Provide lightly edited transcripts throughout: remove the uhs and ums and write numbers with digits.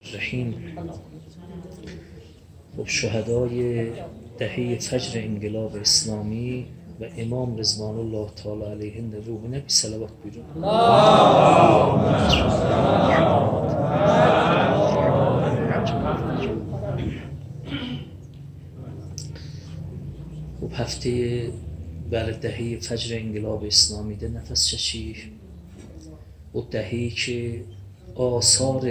رحیم. خب شهدای دهه فجر انقلاب اسلامی و امام رضوان الله تعالی علیهم در روح نبی صلوات بیرون. خب هفته بر دهه فجر انقلاب اسلامی ده نفس چشی و دهه‌ای که آثار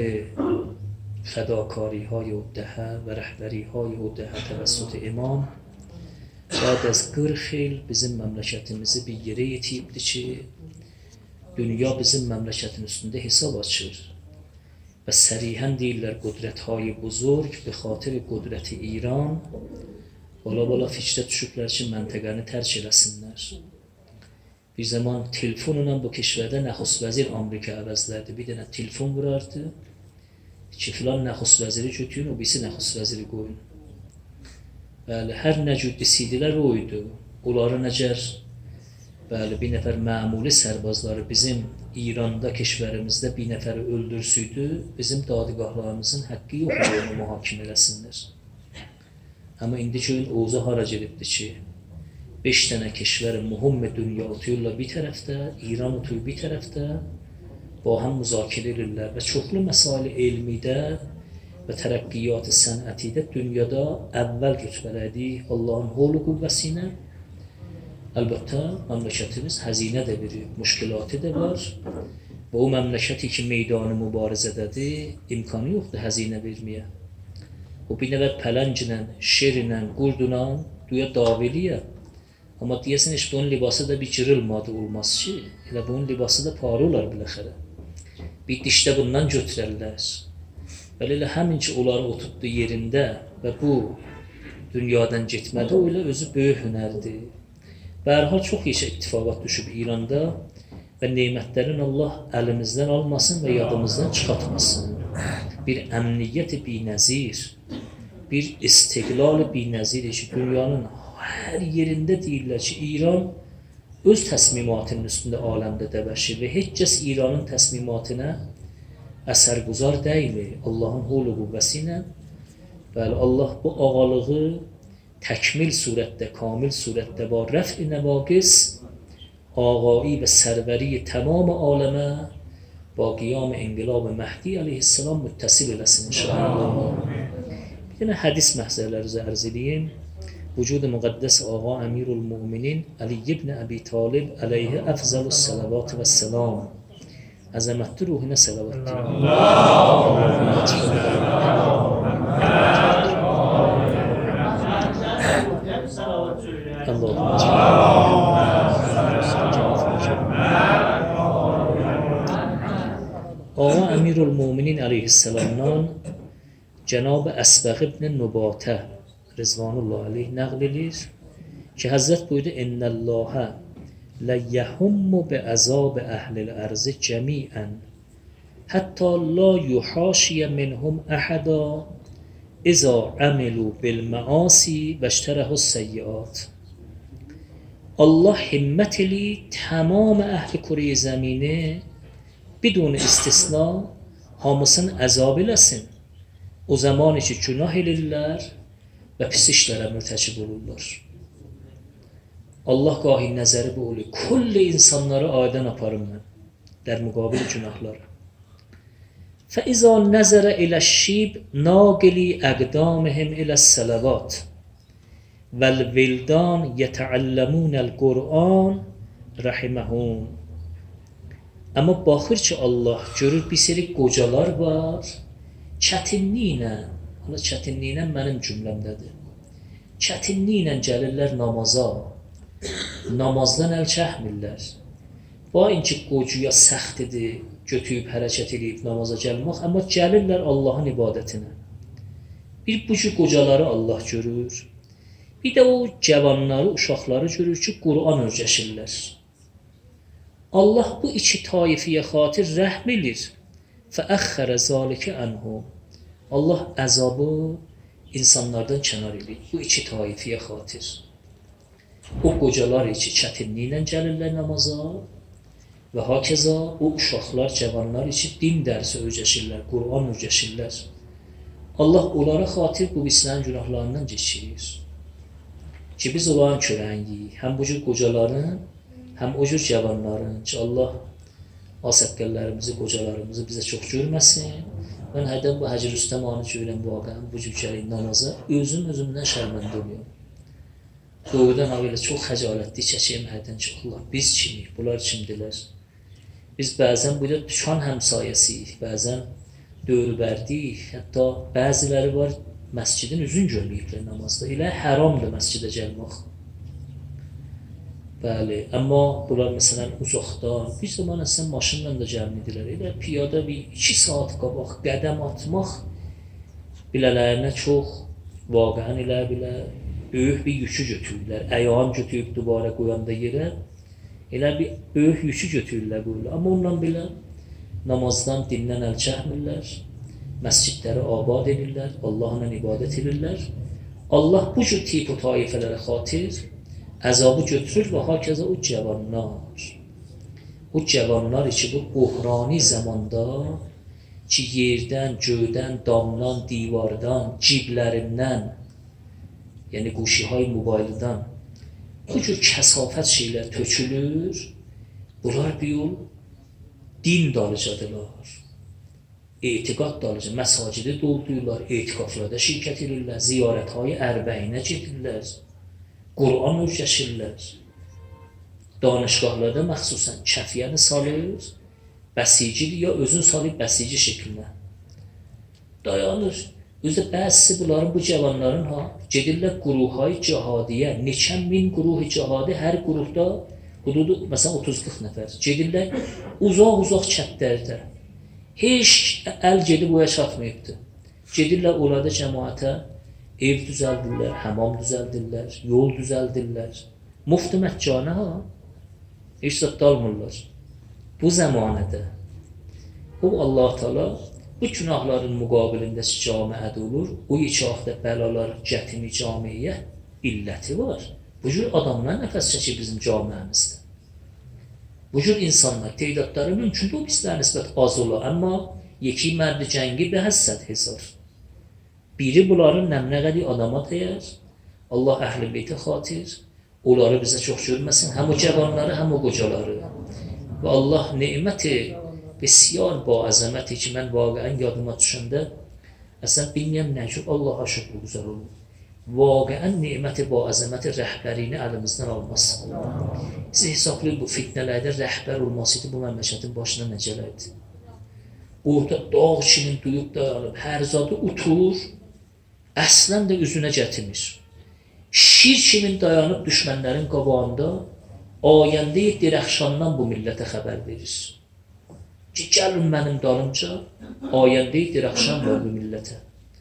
فداکاری های دهه و رهبری های دهه توسط امام بعد از گرخیل bizim memleketimizi bir yere yetiyipti ki dünya bizim memleketin üstünde hesap açır ve serihen değiller kudretهای buzurg به خاطر قدرت ایران بالا fiçte düşüpler için منطقanı terk eləsinlər. Bir zaman telefonla bu keşverdə Nəxust vəzir Amerika əvəzlərdi. Bir dənə telefon vurardı ki filan Nəxust vəziri götürün, o birisi Nəxust vəziri qoyun. Bəli, hər nə cür desidilər o idi. Onların əgər bir nəfər məmuli sərbazları bizim İranda, keşvərimizdə bir nəfəri öldürsüydü, bizim dadgahlarımızın haqqı yox idi onu mühakimə eləsinlər. Amma indi görün Oğuz'a hara gedibdi ki 5 dənə keşvəri mühüm dünya otuyorlar bir tərəfdə, İran otuyor bir tərəfdə, با هم müzakirə edirlər və çoxlu məsail elmidə və tərəqqiyat-ı sənətidə dünyada əvvəl rütbələri Allahın holu qüvvəsi ilə. Əlbəttə, məmləkətimiz həzinə də bir müşkilatı da var və o məmləkəti ki meydanı mübarizədədir, imkanı yoxdur həzinə verməyə. O bir nəvət pələnglə, şerlə, qurdla duya daveliyə. Amma deyəsin, heç bunun libası da bir cırılmadı olmaz ki, elə bunun libası da parı olar biləxərə. Bir dişdə bundan götürərlər. Bəli, elə həmin ki, onları oturtdu yerində və bu dünyadan getmədi, o elə özü böyük hünərdir. Və hər hal çox yeşə ittifaqat düşüb İranda və neymətlərin Allah əlimizdən almasın və yadımızdan çıxatmasın. Bir əmniyyət-i binəzir, bir istiqlal-i binəzir ki, dünyanın hər yerində deyirlər ki, İran öz təsmimatının üstündə aləmdə dəvəşir və heç kəs İranın təsmimatına əsərguzar deyil. Allahın holu qüvvəsi ilə bəli, Allah bu ağalığı təkmil surətdə, kamil surətdə və rəf-i nəvaqis ağai və sərvəri tamam aləmə با قیام انقلاب مهدی علیه السلام متصل eləsin inşallah. Bir dənə hədis məhzərlərinizə ərz edeyim. Vücud-u müqəddəs ağa Əmirul-Müminin Ali ibn Əbi Talib əleyhi əfzəlus salavat və səlam. Əzəmətli ruhuna salavat deyim. Ağa Əmirul-Müminin əleyhissalamdan Cənab Əsbəq ibn Nubətə Rızvanullah aleyh nəql edir ki, Həzrət buyurdu, İnnəlləhə ləyyəhummu biəzab əhlil ərzi cəmiən hətta la yuhaşiyə minhum əhədə İza əmilu bil-məasi və iştərəhus səyyiat. Allah himmət eli tamam əhli Kure-i zəmini بدون istisna hamısını əzab eləsin. O zaman ki günah edirlər və pis işlərə mürtəkib olurlar. Allah qahi nəzəri bu olur. Kulli insanları aydan aparım mən. Der müqabil günahlara. فَإِذَا نَزَرَ إِلَى الشِّيبِ نَاقِلِ أَقْدَامِهِمْ إِلَى الصَّلَوَاتِ وَالْوِلْدَانِ يَتَعَلَّمُونَ الْقُرْآنَ رَحِمَهُمْ. Amma baxır ki Allah görür bir seri qocalar var, çətinliklə, hala çətinliklə mənim cümləmdədir. Çətinliklə gəlirlər namaza, namazdan əl çəkmirlər. Bain ki qocuya səxtidir, götüyüb hərəkət edib namaza gəlmək, amma gəlirlər Allahın ibadətinə. Bir bu ki qocaları Allah görür, bir də o cavanları, uşaqları görür ki Qur'an öyrəşirlər. Allah bu iki taifiyə xatir rəhm edir. Fəəxxərə zalikə ənhum. Allah əzabı insanlardan kənar edir. Bu iki taifiyə xatir. O qocalar ki çətinliklə gəlirlər namaza və hakeza o uşaqlar, cavanlar ki din dərsi öyrəşirlər, Qur'an öyrəşirlər. Allah onlara xatir bu bizlərin günahlarından keçirir. Ki biz onların körəngiyi, həm bu cür qocaların, həm o cür cavanların ki Allah asəqqəllərimizi, qocalarımızı bizə çox görməsin. Mən hərdən bu Həcr Rüstəmanı görürəm vaqəən bu cür gəlin namaza, özümdən şərməndə oluyorum. Doğrudan elə çox xəcalətli çəkəyim hərdən ki, Allah biz kimi, bunlar kimdilər? Biz bəzən burada dükan həmsayəsiyik, bəzən dövrübərdiyik, hətta bəziləri var məscidin üzün görməyiblər namazda. Elə haramdır məscidə gəlmək. Bəli, amma bunlar məsələn uzaqdan, bir zaman əslən maşınla da gəlmədilər. Elə piyada bir 2 saat qabaq qədəm atmaq bilələrinə çox vaqəən elə bilə böyük bir yükü götürürlər. Əyağın götürüb duvara qoyanda yerə elə bir böyük yükü götürürlər qoyurlar. Amma ondan belə namazdan, dindən əl çəkmirlər, məscidləri abad edirlər, Allahla ibadət edirlər. Allah bu cür tip o taifələrə xatir əzabı götürür və hakəza o cavanlar. O cavanlar ki, bu buhrani zamanda ki, yerdən, göydən, damdan, divardan, ciblərindən, yəni quşihay mobildən bu cür kəsafət şeylər tökülür. Bunlar bir yol din dalıcadılar. Etiqad dalıca, məsacidi doldururlar, etiqaflarda şirkət edirlər, ziyarətهای ərbəyinə gedirlər, Qur'an öyrəşirlər. Danışqahlarda məxsusən kəfiyyəni salır, bəsicidir ya özün salıb bəsici şəklinə. Dayanır. Özdə bəzisi bunların, bu cavanların gedirlər quruhay cihadiyə, neçə min quruhi cihadi, hər qurufda hududu, məsələn 30-40 nəfər. Gedirlər uzaq kəndlərdə. Heç əl gedib oya çatmayıbdır. Gedirlər orada cəmaətə ev düzəldirlər, həmam düzəldirlər, yol düzəldirlər. Muftu məccanə heç zət dalmırlar. Bu zəmanədə o Allah Teala bu günahların müqabilində camiədə olur. O ikahdə bəlalar cətimi camiyə illəti var. Bu cür adamlar nəfəs çəkir bizim camiəmizdə. Bu cür insanlar, teydadları mümkündür o bizlərə nisbət az olar. Amma yeki mərdi cəngi be 800,000. Biri bunların nəmnə qədi adama dəyər. Allah əhl-i beytə xatir. Onları bizə çox görməsin. Həm o cavanları, həm o qocaları. Və Allah neməti besiyar ba əzəməti ki, mən vaqəən yadıma düşəndə əslən bilməyəm nə ki, Allaha şükür güzel olur. Vaqəən neməti ba əzəməti rəhbərini əlimizdən almasın. Siz hesablayın, bu fitnələrdə rəhbər olmasıydı, bu məmləkətin başına nə gələrdi? Orada dağ kimin duyub dayanıb, hər zadı utur, əslən də üzünə gətirmir. Şir kimin dayanıb düşmənlərin qabağında ayəndə dirəxşandan bu millətə xəbər verir. Ki, gəlin mənim dalımca, ayəndə dirəxşan var bu millətə.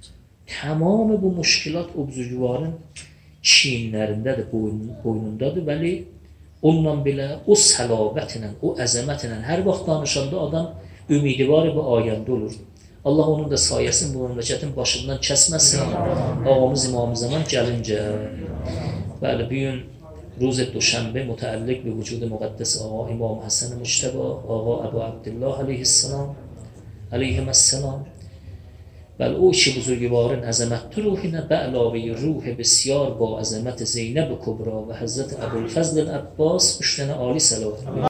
Tamamı bu müşkilat o büzürgüvarın çiyinlərindədir, boynundadır. Bəli, onunla belə, o səlavətlə, o əzəmətlə hər vaxt danışanda adam ümidi var bu ayəndə olur. Allah onun da sayəsini bu məmləkətin başından kəsməsin. Ağamız İmam-ı Zaman gəlincə. Bəli, bu gün روز دوشنبه متعلق به وجود مقدس آقا امام حسن مجتبی آقا ابو عبدالله علیه السلام علیهم السلام بل او که بزرگواران عظمت روحینه به علاوه روح بسیار با عظمت زینب کبرا و حضرت ابوالفضل العباس اشتن عالی صلوات